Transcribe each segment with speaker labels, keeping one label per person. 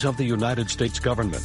Speaker 1: of the United States government.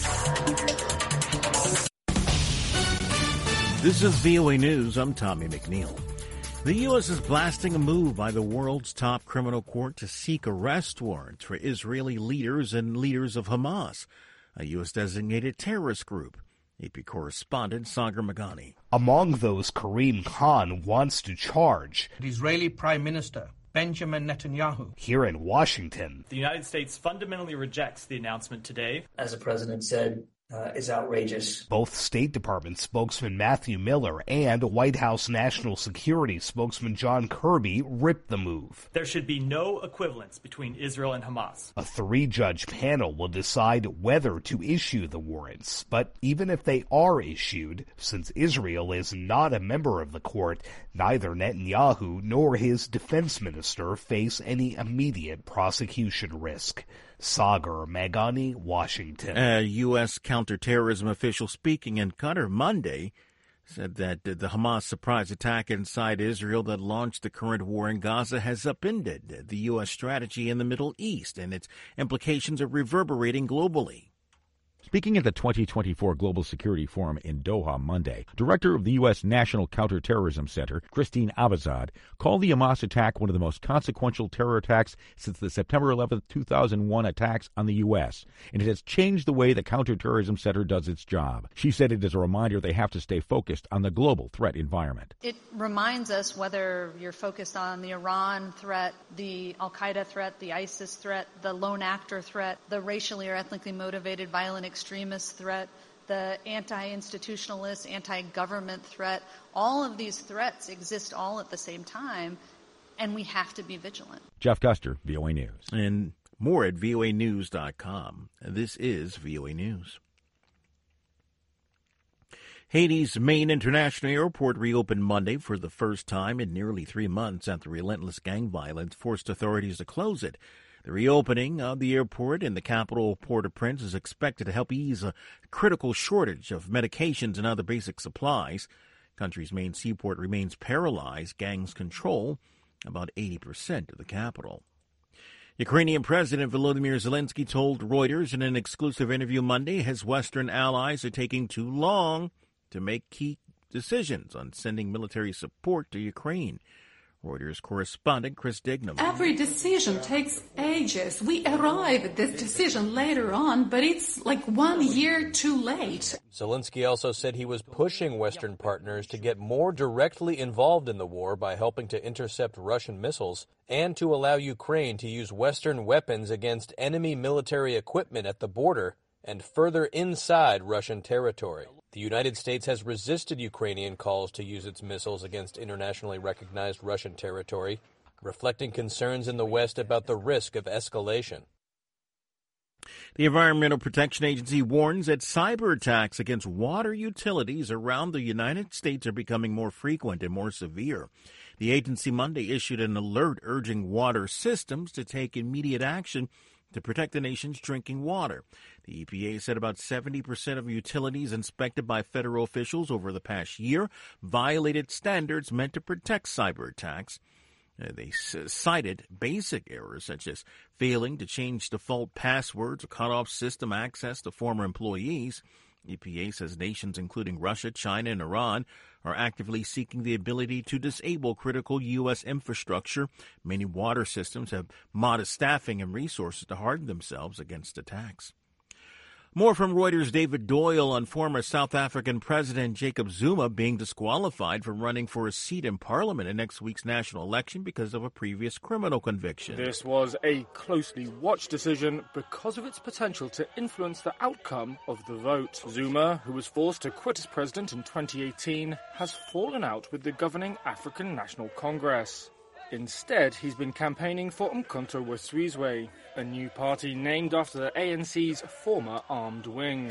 Speaker 2: This is VOA News. I'm Tommy McNeil. The U.S. is blasting a move by the world's top criminal court to seek arrest warrants for Israeli leaders and leaders of Hamas, a U.S.-designated terrorist group. AP correspondent Sagar Meghani.
Speaker 3: Among those Karim Khan wants to charge
Speaker 4: the Israeli Prime Minister Benjamin Netanyahu.
Speaker 3: Here in Washington,
Speaker 5: the United States fundamentally rejects the announcement today.
Speaker 6: As the president said, is outrageous.
Speaker 3: Both State Department spokesman Matthew Miller and White House National Security spokesman John Kirby ripped the move.
Speaker 5: There should be no equivalence between Israel and Hamas.
Speaker 3: A 3-judge panel will decide whether to issue the warrants. But even if they are issued, since Israel is not a member of the court, neither Netanyahu nor his defense minister face any immediate prosecution risk. Sagar Meghani, Washington.
Speaker 2: A U.S. counterterrorism official speaking in Qatar Monday said that the Hamas surprise attack inside Israel that launched the current war in Gaza has upended the U.S. strategy in the Middle East, and its implications are reverberating globally.
Speaker 7: Speaking at the 2024 Global Security Forum in Doha Monday, Director of the U.S. National Counterterrorism Center, Christine Abazad, called the Hamas attack one of the most consequential terror attacks since the September 11, 2001 attacks on the U.S., and it has changed the way the Counterterrorism Center does its job. She said it is a reminder they have to stay focused on the global threat environment.
Speaker 8: It reminds us, whether you're focused on the Iran threat, the Al-Qaeda threat, the ISIS threat, the lone actor threat, the racially or ethnically motivated violent extremist threat, the anti-institutionalist, anti-government threat. All of these threats exist all at the same time, and we have to be vigilant.
Speaker 7: Jeff Custer, VOA News.
Speaker 2: And more at voanews.com. This is VOA News. Haiti's main international airport reopened Monday for the first time in nearly 3 months after relentless gang violence forced authorities to close it. The reopening of the airport in the capital, Port-au-Prince, is expected to help ease a critical shortage of medications and other basic supplies. The country's main seaport remains paralyzed. Gangs control about 80% of the capital. Ukrainian President Volodymyr Zelensky told Reuters in an exclusive interview Monday his Western allies are taking too long to make key decisions on sending military support to Ukraine. Reuters correspondent Chris Dignam.
Speaker 9: Every decision takes ages. We arrive at this decision later on, but it's like 1 year too late.
Speaker 10: Zelensky also said he was pushing Western partners to get more directly involved in the war by helping to intercept Russian missiles and to allow Ukraine to use Western weapons against enemy military equipment at the border and further inside Russian territory. The United States has resisted Ukrainian calls to use its missiles against internationally recognized Russian territory, reflecting concerns in the West about the risk of escalation.
Speaker 2: The Environmental Protection Agency warns that cyber attacks against water utilities around the United States are becoming more frequent and more severe. The agency Monday issued an alert urging water systems to take immediate action to protect the nation's drinking water. The EPA said about 70% of utilities inspected by federal officials over the past year violated standards meant to protect cyber attacks. They cited basic errors such as failing to change default passwords or cut off system access to former employees. EPA says nations including Russia, China, and Iran are actively seeking the ability to disable critical U.S. infrastructure. Many water systems have modest staffing and resources to harden themselves against attacks. More from Reuters' David Doyle on former South African President Jacob Zuma being disqualified from running for a seat in Parliament in next week's national election because of a previous criminal conviction.
Speaker 11: This was a closely watched decision because of its potential to influence the outcome of the vote. Zuma, who was forced to quit as president in 2018, has fallen out with the governing African National Congress. Instead, he's been campaigning for Umkhonto we Sizwe, a new party named after the ANC's former armed wing.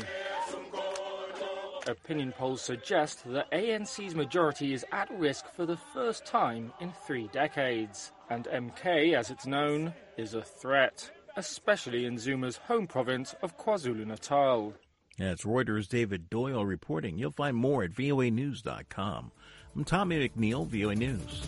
Speaker 11: Opinion polls suggest the ANC's majority is at risk for the first time in 3 decades, and MK, as it's known, is a threat, especially in Zuma's home province of KwaZulu-Natal.
Speaker 2: That's Reuters' David Doyle reporting. You'll find more at voanews.com. I'm Tommy McNeil, VOA News.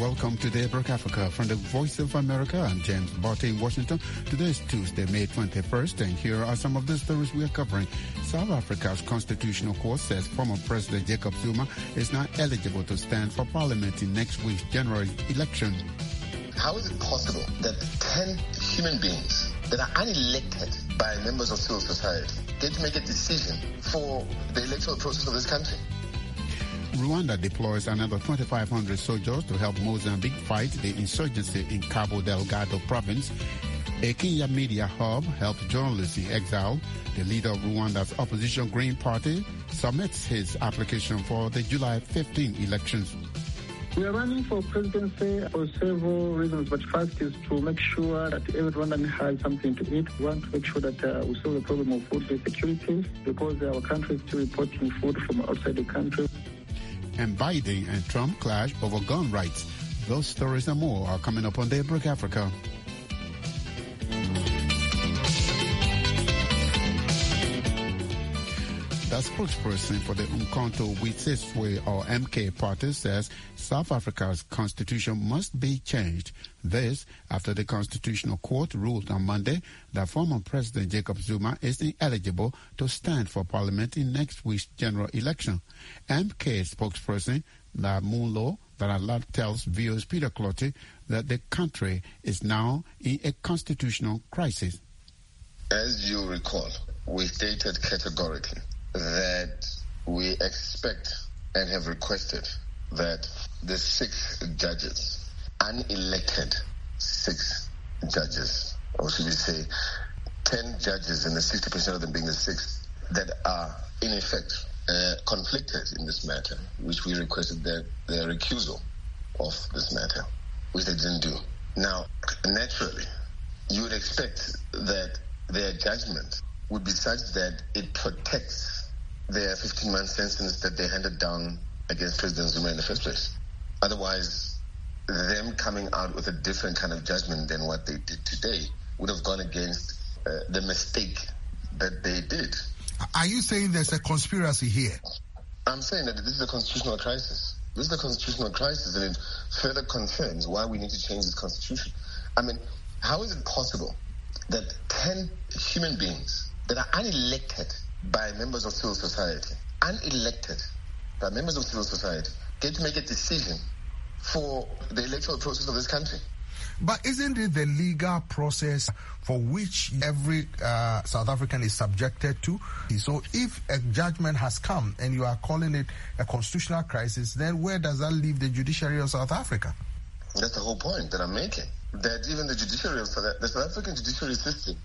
Speaker 12: Welcome to Daybreak Africa from the Voice of America. I'm James Barty in Washington. Today is Tuesday, May 21st, and here are some of the stories we are covering. South Africa's Constitutional Court says former President Jacob Zuma is not eligible to stand for parliament in next week's general election.
Speaker 13: How is it possible that 10 human beings that are unelected by members of civil society get to make a decision for the electoral process of this country?
Speaker 12: Rwanda deploys another 2,500 soldiers to help Mozambique fight the insurgency in Cabo Delgado province. A Kenya media hub helped journalists in exile. The leader of Rwanda's opposition Green Party submits his application for the July 15 elections.
Speaker 14: We are running for presidency for several reasons, but first is to make sure that every Rwandan has something to eat. We want to make sure that we solve the problem of food insecurity because our country is still importing food from outside the country.
Speaker 12: And Biden and Trump clash over gun rights. Those stories and more are coming up on Daybreak Africa. The spokesperson for the Umkhonto weSizwe or MK party says South Africa's constitution must be changed. This after the Constitutional Court ruled on Monday that former President Jacob Zuma is ineligible to stand for parliament in next week's general election. MK spokesperson Lamulo Varala tells VOA's Peter Clotty that the country is now in a constitutional crisis.
Speaker 13: As you recall, we stated categorically that we expect and have requested that the 6 judges, unelected 6 judges, or should we say 10 judges and the 60% of them being the 6 that are in effect conflicted in this matter, which we requested their recusal of this matter, which they didn't do. Now, naturally, you would expect that their judgment would be such that it protects their 15-month sentence that they handed down against President Zuma in the first place. Otherwise, them coming out with a different kind of judgment than what they did today would have gone against the mistake that they did.
Speaker 15: Are you saying there's a conspiracy here?
Speaker 13: I'm saying that this is a constitutional crisis. This is a constitutional crisis, and it further confirms why we need to change this constitution. I mean, how is it possible that 10 human beings that are unelected by members of civil society, get to make a decision for the electoral process of this country?
Speaker 15: But isn't it the legal process for which every South African is subjected to? So if a judgment has come and you are calling it a constitutional crisis, then where does that leave the judiciary of South Africa?
Speaker 13: That's the whole point that I'm making, that even the judiciary of the South African judiciary system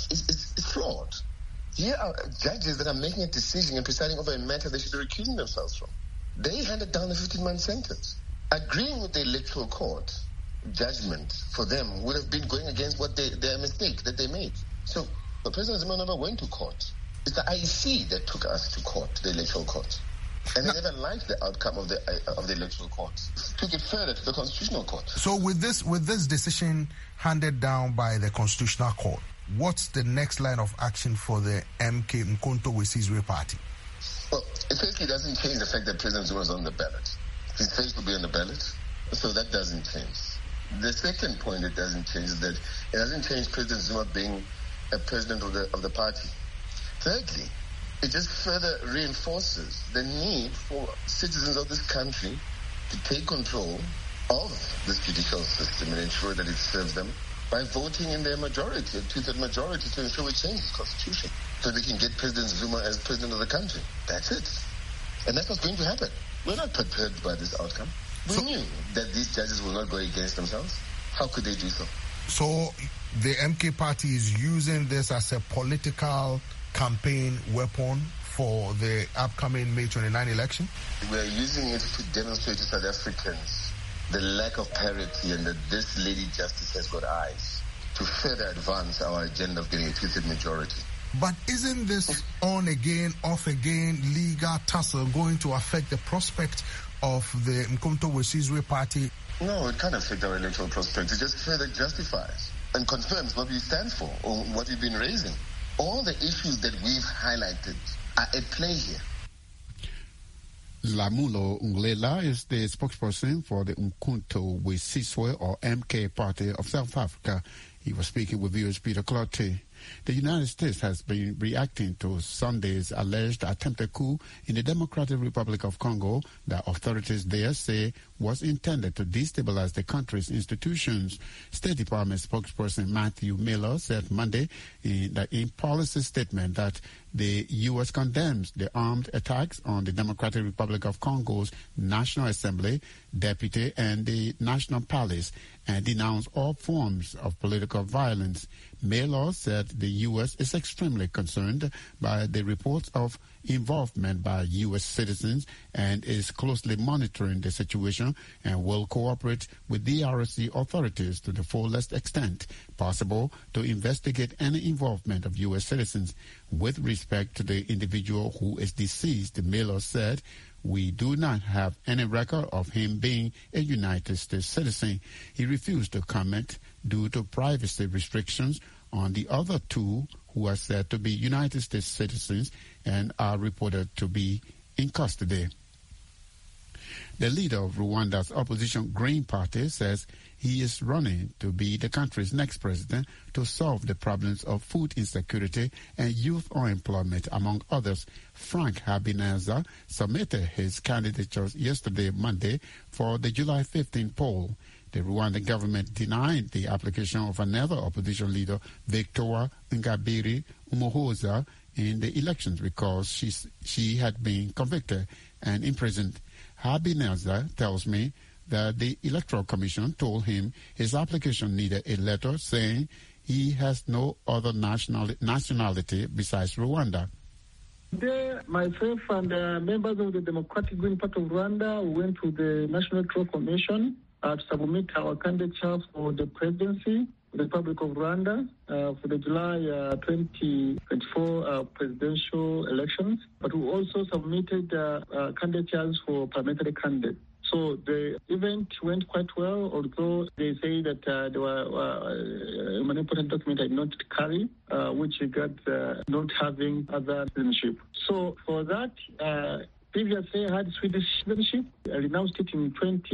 Speaker 13: is flawed. Here are judges that are making a decision and presiding over a matter they should be recusing themselves from. They handed down a 15-month sentence. Agreeing with the electoral court judgment for them would have been going against what their mistake that they made. So the President Zuma never went to court. It's the IEC that took us to court, the electoral court. And they never liked the outcome of the electoral court. Took it further to the Constitutional Court.
Speaker 15: So with this decision handed down by the Constitutional Court, what's the next line of action for the MK Umkhonto weSizwe party?
Speaker 13: Well, it firstly doesn't change the fact that President Zuma is on the ballot. His face will be on the ballot, so that doesn't change. The second point it doesn't change is that it doesn't change President Zuma being a president of the party. Thirdly, it just further reinforces the need for citizens of this country to take control of this judicial system and ensure that it serves them by voting in their majority, a 2/3 majority, to ensure we change the constitution so they can get President Zuma as president of the country. That's it. And that's what's going to happen. We're not perturbed by this outcome. We knew that these judges will not go against themselves. How could they do so?
Speaker 15: So the MK party is using this as a political campaign weapon for the upcoming May 29 election?
Speaker 13: We're using it to demonstrate to South Africans the lack of parity and that this lady justice has got eyes to further advance our agenda of getting a 2/3 majority.
Speaker 15: But isn't this on again, off again legal tussle going to affect the prospect of the Umkhonto weSizwe party?
Speaker 13: No, it can't affect our electoral prospects. It just further justifies and confirms what we stand for or what we've been raising. All the issues that we've highlighted are at play here.
Speaker 12: Lamulo Nglela is the spokesperson for the Umkhonto we Sizwe, or MK party of South Africa. He was speaking with viewers Peter Clottey. The United States has been reacting to Sunday's alleged attempted coup in the Democratic Republic of Congo that authorities there say was intended to destabilize the country's institutions. State Department spokesperson Matthew Miller said Monday in policy statement that the U.S. condemns the armed attacks on the Democratic Republic of Congo's National Assembly, Deputy, and the National Palace, and denounced all forms of political violence. Miller said the U.S. is extremely concerned by the reports of involvement by U.S. citizens and is closely monitoring the situation and will cooperate with DRC authorities to the fullest extent possible to investigate any involvement of U.S. citizens. With respect to the individual who is deceased, Miller said, "We do not have any record of him being a United States citizen." He refused to comment due to privacy restrictions on the other two who are said to be United States citizens and are reported to be in custody. The leader of Rwanda's opposition Green Party says he is running to be the country's next president to solve the problems of food insecurity and youth unemployment, among others. Frank Habineza submitted his candidature yesterday, Monday, for the July 15 poll. The Rwandan government denied the application of another opposition leader, Victoire Ingabire Umuhoza, in the elections because she had been convicted and imprisoned. Habineza tells me that the Electoral Commission told him his application needed a letter saying he has no other nationality besides Rwanda.
Speaker 14: Today, myself and members of the Democratic Green Party of Rwanda went to the National Electoral Commission to submit our candidature for the presidency of the Republic of Rwanda for the July 2024 presidential elections. But we also submitted candidatures for parliamentary candidates. So the event went quite well, although they say that there were an important document I did not carry, which regards not having other citizenship. So for that, previously I had Swedish citizenship. I renounced it in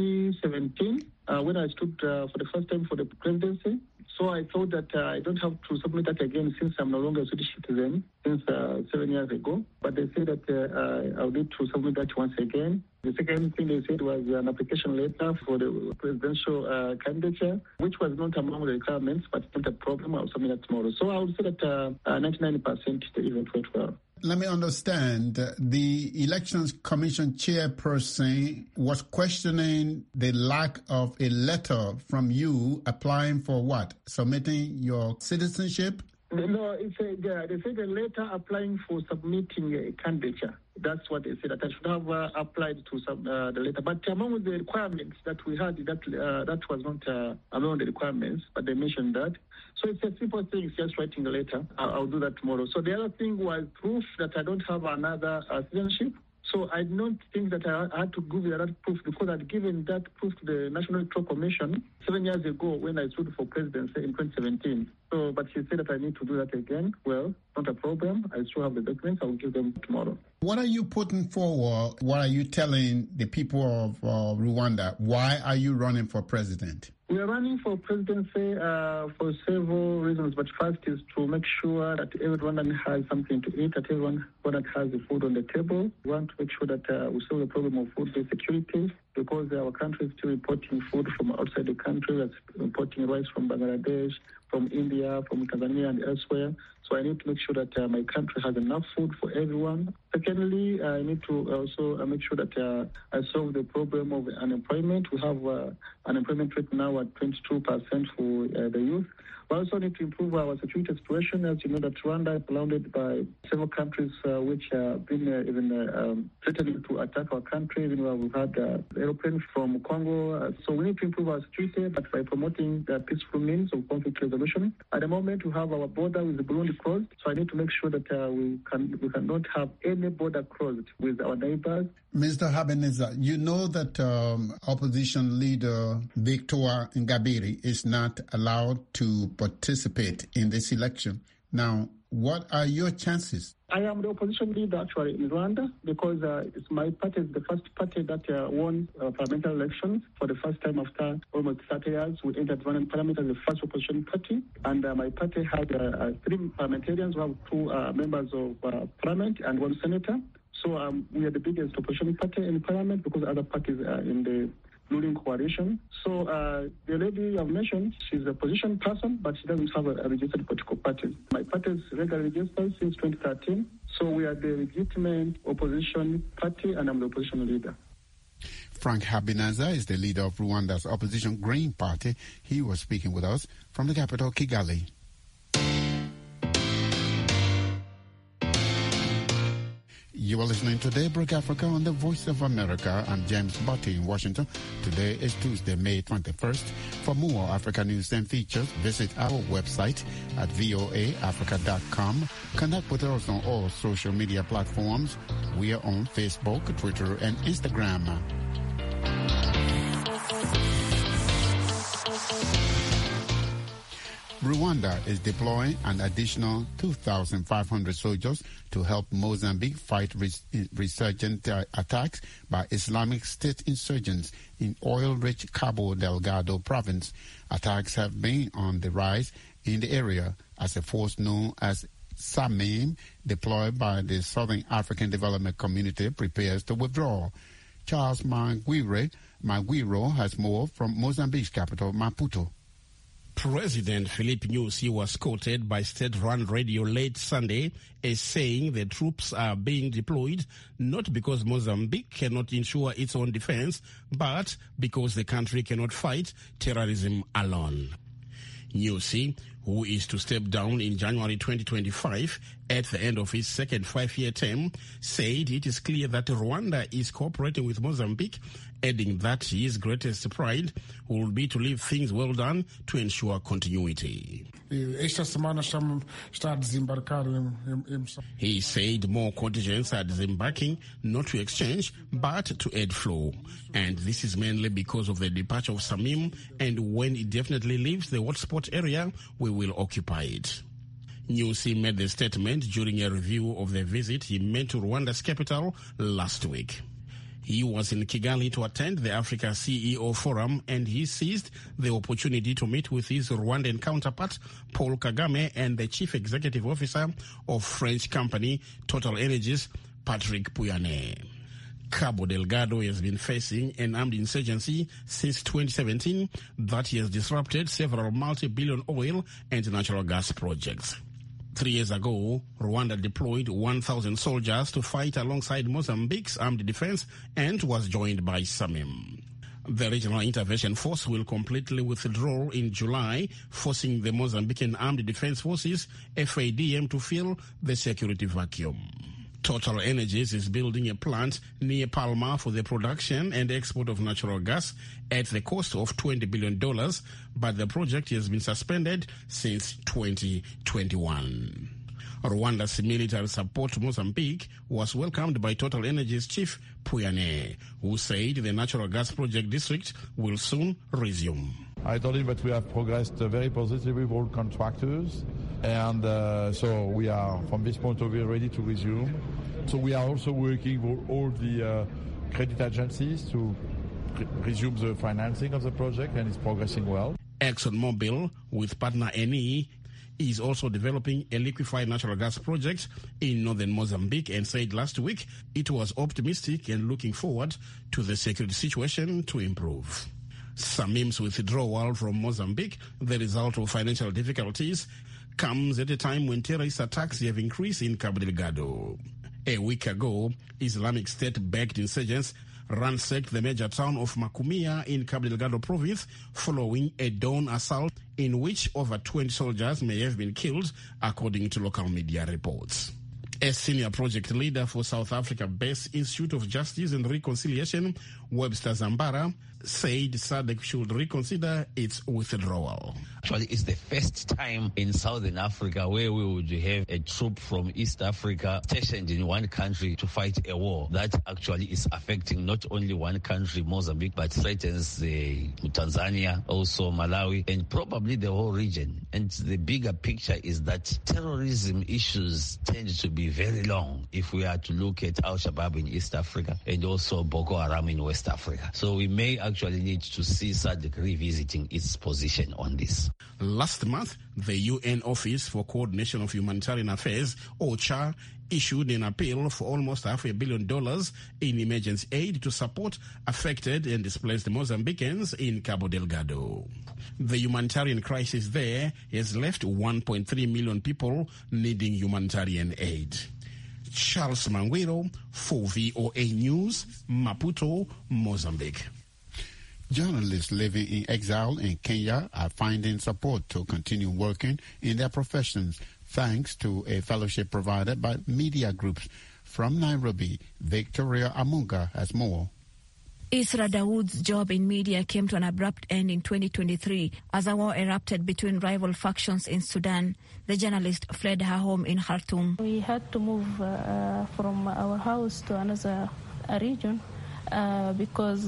Speaker 14: 2017 when I stood for the first time for the presidency. So I thought that I don't have to submit that again since I'm no longer a Swedish citizen since 7 years ago. But they say that I'll need to submit that once again. The second thing they said was an application letter for the presidential candidature, which was not among the requirements, but it's not a problem. I'll submit that tomorrow. So I would say that 99% the event went well.
Speaker 12: Let me understand. The Elections Commission chairperson was questioning the lack of a letter from you applying for what? Submitting your citizenship?
Speaker 14: No, they said a letter applying for submitting a candidature. That's what they said, that I should have applied to the letter. But among the requirements that we had, that was not among the requirements, but they mentioned that. So it's a simple thing, it's just writing a letter. I'll do that tomorrow. So the other thing was proof that I don't have another citizenship. So I don't think that I had to give that proof because I'd given that proof to the National Electoral Commission 7 years ago when I stood for presidency in 2017. So, but she said that I need to do that again. Well, not a problem. I still have the documents. I will give them tomorrow.
Speaker 12: What are you putting forward? What are you telling the people of Rwanda? Why are you running for president?
Speaker 14: We are running for presidency for several reasons, but first is to make sure that everyone has something to eat, that everyone has the food on the table. We want to make sure that we solve the problem of food insecurity because our country is still importing food from outside the country. We're importing rice from Bangladesh, from India, from Tanzania and elsewhere. So I need to make sure that my country has enough food for everyone. Secondly, I need to also make sure that I solve the problem of unemployment. We have unemployment rate now at 22% for the youth. We also need to improve our security situation. As you know, that Rwanda is surrounded by several countries which have been even threatening to attack our country. Even where we've had airplanes from Congo. So we need to improve our security, but by promoting the peaceful means of conflict resolution. At the moment, we have our border with Burundi closed. So I need to make sure that we cannot have any border closed with our neighbors.
Speaker 12: Mr. Habineza, you know that opposition leader Victoire Ingabire is not allowed to participate in this election. Now, What are your chances?
Speaker 14: I am the opposition leader actually in Rwanda because my party is the first party that won parliamentary elections for the first time after almost 30 years. We entered Rwandan parliament as the first opposition party, and my party had 3 parliamentarians. We have 2 members of parliament and 1 senator. So we are the biggest opposition party in parliament because other parties are in the ruling coalition. So the lady you have mentioned, she's a position person, but she doesn't have a registered political party. My party is regularly registered since 2013. So we are the legitimate opposition party, and I'm the opposition leader.
Speaker 12: Frank Habineza is the leader of Rwanda's opposition Green Party. He was speaking with us from the capital, Kigali. You are listening to Daybreak Africa on the Voice of America. I'm James Butty in Washington. Today is Tuesday, May 21st. For more Africa news and features, visit our website at voaafrica.com. Connect with us on all social media platforms. We are on Facebook, Twitter, and Instagram. Rwanda is deploying an additional 2,500 soldiers to help Mozambique fight resurgent attacks by Islamic State insurgents in oil-rich Cabo Delgado province. Attacks have been on the rise in the area as a force known as SAMIM, deployed by the Southern African Development Community, prepares to withdraw. Charles Maguiro has more from Mozambique's capital, Maputo.
Speaker 16: President Filipe Nyusi was quoted by state-run radio late Sunday as saying the troops are being deployed not because Mozambique cannot ensure its own defense, but because the country cannot fight terrorism alone. Nyusi, who is to step down in January 2025 at the end of his second 5-year term, said it is clear that Rwanda is cooperating with Mozambique, adding that his greatest pride will be to leave things well done to ensure continuity. He said more contingents are disembarking, not to exchange, but to add flow. And this is mainly because of the departure of Samim, and when it definitely leaves the hotspot area, we will occupy it. Nyusi made the statement during a review of the visit he made to Rwanda's capital last week. He was in Kigali to attend the Africa CEO Forum, and he seized the opportunity to meet with his Rwandan counterpart, Paul Kagame, and the chief executive officer of French company Total Energies, Patrick Pouyanné. Cabo Delgado has been facing an armed insurgency since 2017 that has disrupted several multi-billion oil and natural gas projects. 3 years ago, Rwanda deployed 1,000 soldiers to fight alongside Mozambique's armed defense and was joined by SAMIM. The Regional Intervention Force will completely withdraw in July, forcing the Mozambican Armed Defense Forces, FADM, to fill the security vacuum. Total Energies is building a plant near Palma for the production and export of natural gas at the cost of $20 billion, but the project has been suspended since 2021. Rwanda's military support to Mozambique was welcomed by Total Energies chief Pouyanné, who said the natural gas project district will soon resume.
Speaker 17: I told him that we have progressed very positively with all contractors, and so we are, from this point of view, ready to resume. So we are also working with all the credit agencies to resume the financing of the project, and it's progressing well.
Speaker 16: ExxonMobil, with partner Eni, is also developing a liquefied natural gas project in northern Mozambique, and said last week it was optimistic and looking forward to the security situation to improve. Samim's withdrawal from Mozambique, the result of financial difficulties, comes at a time when terrorist attacks have increased in Cabo Delgado. A week ago, Islamic State-backed insurgents ransacked the major town of Makumia in Cabo Delgado province following a dawn assault in which over 20 soldiers may have been killed, according to local media reports. A senior project leader for South Africa-based Institute of Justice and Reconciliation, Webster Zambara, said SADC should reconsider its withdrawal.
Speaker 18: Actually, it's the first time in Southern Africa where we would have a troop from East Africa stationed in one country to fight a war that actually is affecting not only one country, Mozambique, but threatens Tanzania, also Malawi, and probably the whole region. And the bigger picture is that terrorism issues tend to be very long if we are to look at Al-Shabaab in East Africa and also Boko Haram in West Africa. So we may actually need to see SADC revisiting its position on this.
Speaker 16: Last month, the UN Office for Coordination of Humanitarian Affairs, OCHA, issued an appeal for almost $500 million in emergency aid to support affected and displaced Mozambicans in Cabo Delgado. The humanitarian crisis there has left 1.3 million people needing humanitarian aid. Charles Manguero for VOA News, Maputo, Mozambique.
Speaker 12: Journalists living in exile in Kenya are finding support to continue working in their professions thanks to a fellowship provided by media groups. From Nairobi, Victoria Amunga has more.
Speaker 19: Isra Dawood's job in media came to an abrupt end in 2023 as a war erupted between rival factions in Sudan. The journalist fled her home in Khartoum.
Speaker 20: We had to move from our house to another region because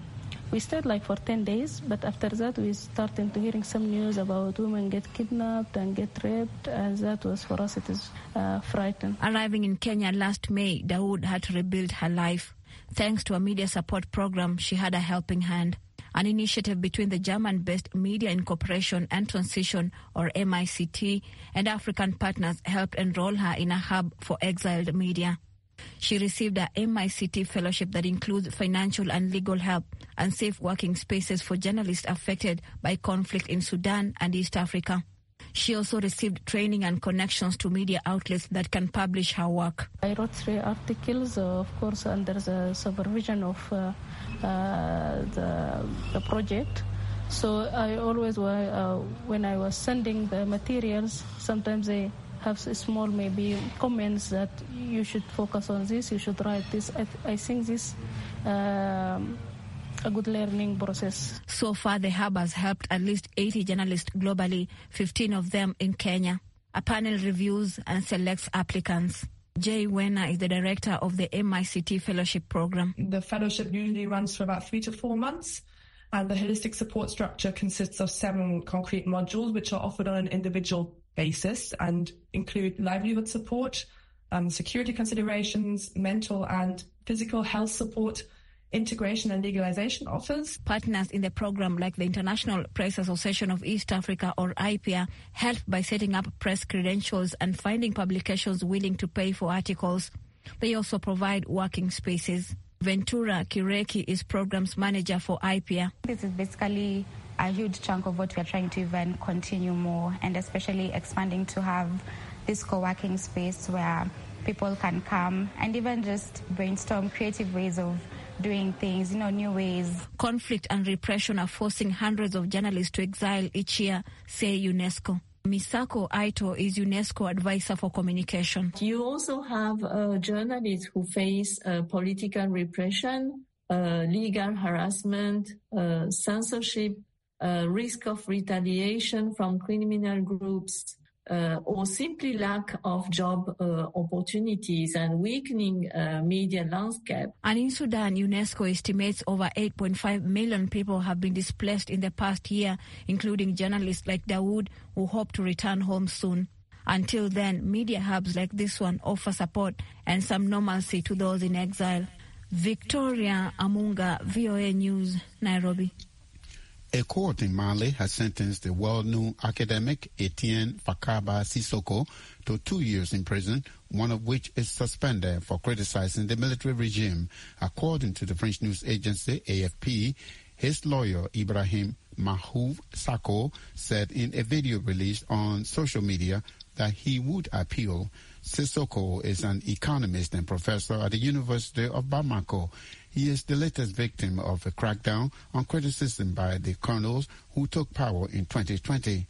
Speaker 20: we stayed like for 10 days, but after that we started to hearing some news about women get kidnapped and get raped, and that was for us, it is frightening.
Speaker 19: Arriving in Kenya last May, Dawood had to rebuild her life. Thanks to a media support program, she had a helping hand. An initiative between the German-based Media Incorporation and Transition, or MICT, and African partners helped enroll her in a hub for exiled media. She received a MICT fellowship that includes financial and legal help and safe working spaces for journalists affected by conflict in Sudan and East Africa. She also received training and connections to media outlets that can publish her work.
Speaker 20: I wrote 3 articles, of course, under the supervision of the project. So I always, when I was sending the materials, sometimes they have small maybe comments that you should focus on this, you should write this. I think this a good learning process.
Speaker 19: So far, the hub has helped at least 80 journalists globally, 15 of them in Kenya. A panel reviews and selects applicants. Jay Wena is the director of the MICT Fellowship Program.
Speaker 21: The fellowship usually runs for about 3 to 4 months, and the holistic support structure consists of 7 concrete modules which are offered on an individual basis and include livelihood support, security considerations, mental and physical health support, integration and legalization offers.
Speaker 19: Partners in the program like the International Press Association of East Africa, or IPEA, help by setting up press credentials and finding publications willing to pay for articles. They also provide working spaces. Ventura Kireki is programs manager for IPEA.
Speaker 22: This is basically a huge chunk of what we are trying to even continue more, and especially expanding to have this co-working space where people can come and even just brainstorm creative ways of doing things, new ways.
Speaker 19: Conflict and repression are forcing hundreds of journalists to exile each year, say UNESCO. Misako Aito is UNESCO advisor for communication.
Speaker 23: You also have journalists who face political repression, legal harassment, censorship, risk of retaliation from criminal groups, or simply lack of job opportunities and weakening media landscape.
Speaker 19: And in Sudan, UNESCO estimates over 8.5 million people have been displaced in the past year, including journalists like Dawood, who hope to return home soon. Until then, media hubs like this one offer support and some normalcy to those in exile. Victoria Amunga, VOA News, Nairobi.
Speaker 12: A court in Mali has sentenced the well-known academic Etienne Fakaba Sissoko to 2 years in prison, one of which is suspended for criticizing the military regime. According to the French news agency AFP, his lawyer Ibrahim Mahouf Sako said in a video released on social media that he would appeal. Sissoko is an economist and professor at the University of Bamako. He is the latest victim of a crackdown on criticism by the colonels who took power in 2020.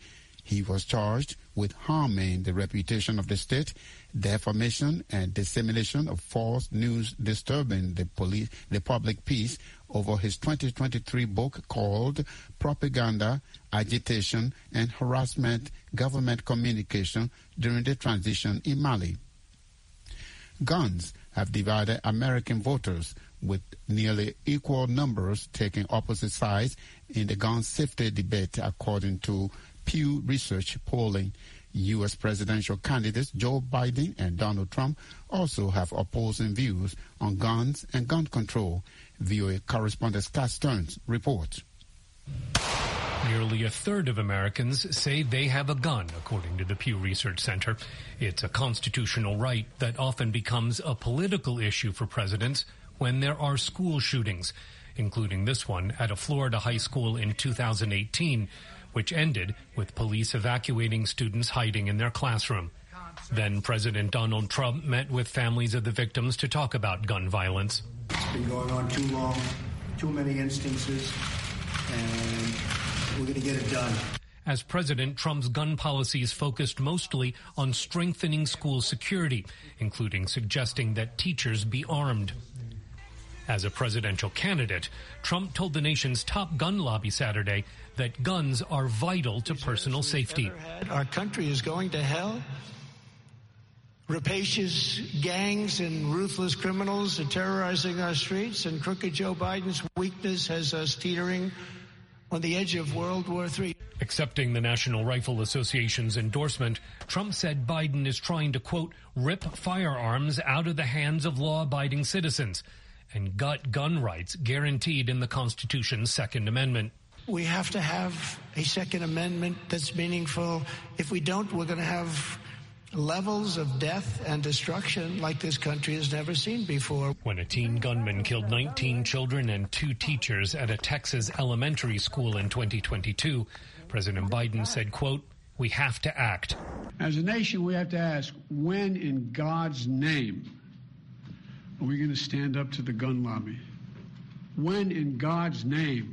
Speaker 12: He was charged with harming the reputation of the state, defamation, and dissemination of false news disturbing the public peace over his 2023 book called Propaganda, Agitation, and Harassment Government Communication During the Transition in Mali. Guns have divided American voters, with nearly equal numbers taking opposite sides in the gun safety debate, according to Pew Research polling. U.S. presidential candidates Joe Biden and Donald Trump also have opposing views on guns and gun control. VOA correspondent Scott Stearns reports.
Speaker 1: Nearly a third of Americans say they have a gun, according to the Pew Research Center. It's a constitutional right that often becomes a political issue for presidents when there are school shootings, including this one at a Florida high school in 2018, which ended with police evacuating students hiding in their classroom. Then President Donald Trump met with families of the victims to talk about gun violence.
Speaker 4: It's been going on too long, too many instances, and we're going to get it done.
Speaker 1: As President Trump's gun policies focused mostly on strengthening school security, including suggesting that teachers be armed. As a presidential candidate, Trump told the nation's top gun lobby Saturday that guns are vital to personal safety.
Speaker 4: Our country is going to hell. Rapacious gangs and ruthless criminals are terrorizing our streets, and crooked Joe Biden's weakness has us teetering on the edge of World War III.
Speaker 1: Accepting the National Rifle Association's endorsement, Trump said Biden is trying to, quote, rip firearms out of the hands of law-abiding citizens and gut gun rights guaranteed in the Constitution's Second Amendment.
Speaker 4: We have to have a Second Amendment that's meaningful. If we don't, we're going to have levels of death and destruction like this country has never seen before.
Speaker 1: When a teen gunman killed 19 children and 2 teachers at a Texas elementary school in 2022, President Biden said, quote, we have to act.
Speaker 6: As a nation, we have to ask, when in God's name are we going to stand up to the gun lobby? When in God's name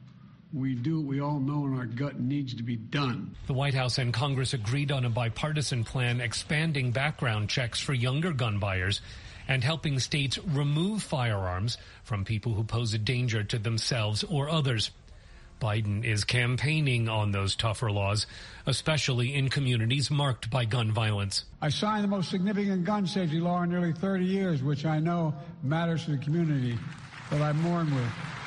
Speaker 6: we do what we all know in our gut needs to be done?
Speaker 1: The White House and Congress agreed on a bipartisan plan expanding background checks for younger gun buyers and helping states remove firearms from people who pose a danger to themselves or others. Biden is campaigning on those tougher laws, especially in communities marked by gun violence.
Speaker 6: I signed the most significant gun safety law in nearly 30 years, which I know matters to the community that I mourn with.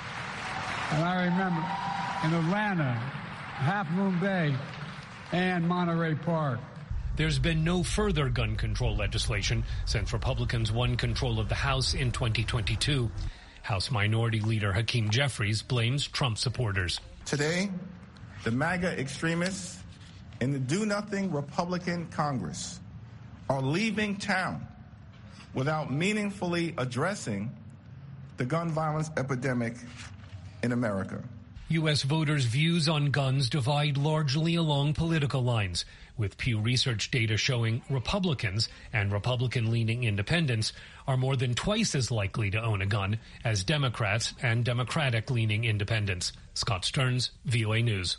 Speaker 6: And I remember in Atlanta, Half Moon Bay, and Monterey Park.
Speaker 1: There's been no further gun control legislation since Republicans won control of the House in 2022. House Minority Leader Hakeem Jeffries blames Trump supporters.
Speaker 24: Today, the MAGA extremists in the do-nothing Republican Congress are leaving town without meaningfully addressing the gun violence epidemic in America.
Speaker 1: U.S. voters' views on guns divide largely along political lines, with Pew Research data showing Republicans and Republican-leaning independents are more than twice as likely to own a gun as Democrats and Democratic-leaning independents. Scott Stearns, VOA News.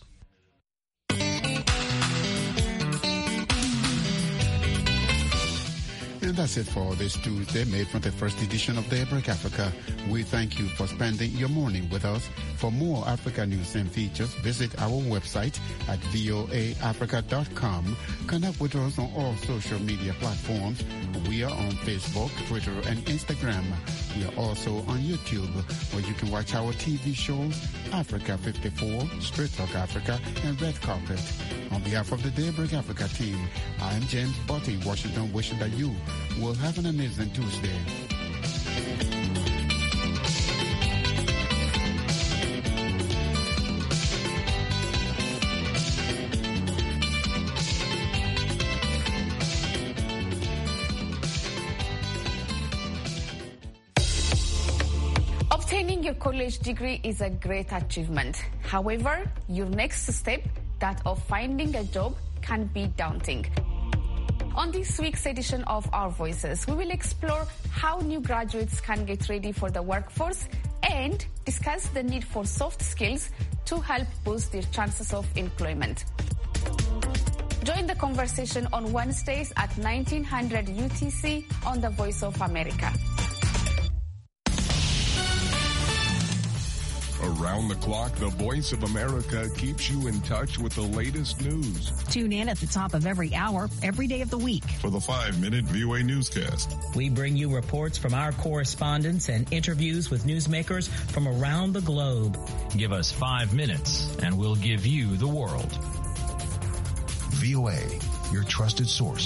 Speaker 12: And that's it for this Tuesday, May 21st edition of Daybreak Africa. We thank you for spending your morning with us. For more Africa news and features, visit our website at voaafrica.com. Connect with us on all social media platforms. We are on Facebook, Twitter, and Instagram. We are also on YouTube, where you can watch our TV shows, Africa 54, Straight Talk Africa, and Red Carpet. On behalf of the Daybreak Africa team, I am James Botti, Washington, wishing that you will have an amazing Tuesday.
Speaker 25: Obtaining your college degree is a great achievement. However, your next step, that of finding a job, can be daunting. On this week's edition of Our Voices, we will explore how new graduates can get ready for the workforce and discuss the need for soft skills to help boost their chances of employment. Join the conversation on Wednesdays at 1900 UTC on the Voice of America.
Speaker 3: Around the clock, the Voice of America keeps you in touch with the latest news.
Speaker 5: Tune in at the top of every hour, every day of the week.
Speaker 3: For the 5-minute VOA newscast.
Speaker 7: We bring you reports from our correspondents and interviews with newsmakers from around the globe.
Speaker 8: Give us 5 minutes and we'll give you the world.
Speaker 9: VOA, your trusted source